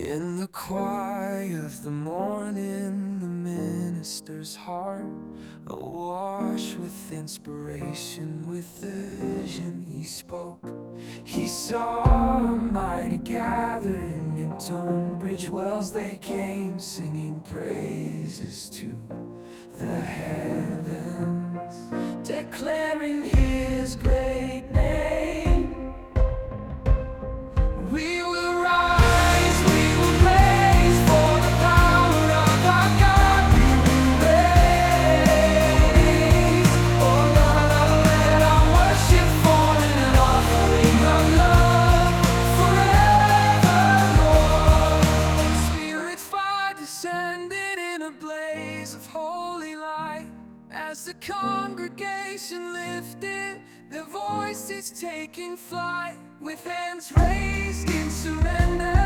In the quiet of the morning, the minister's heart awash with inspiration, with the vision he spoke. He saw a mighty gathering in Tunbridge Wells. They came singing praises to the heavens, declaring his great name. We will rise, we will praise for the power of our God. We will raise, oh Lord, let our worship fall in an offering of love forevermore. Spirit fire descended in a blaze of holy light, as the congregation lifted their voices taking flight, with hands raised in surrender.